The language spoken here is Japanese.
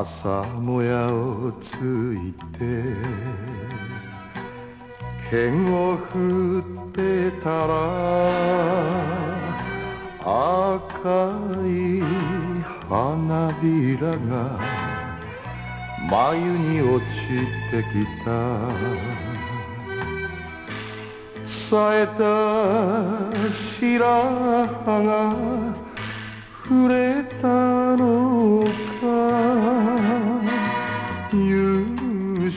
朝もやをついて剣を振ってたら赤い花びらが眉に落ちてきた。冴えた白髪が触れたのか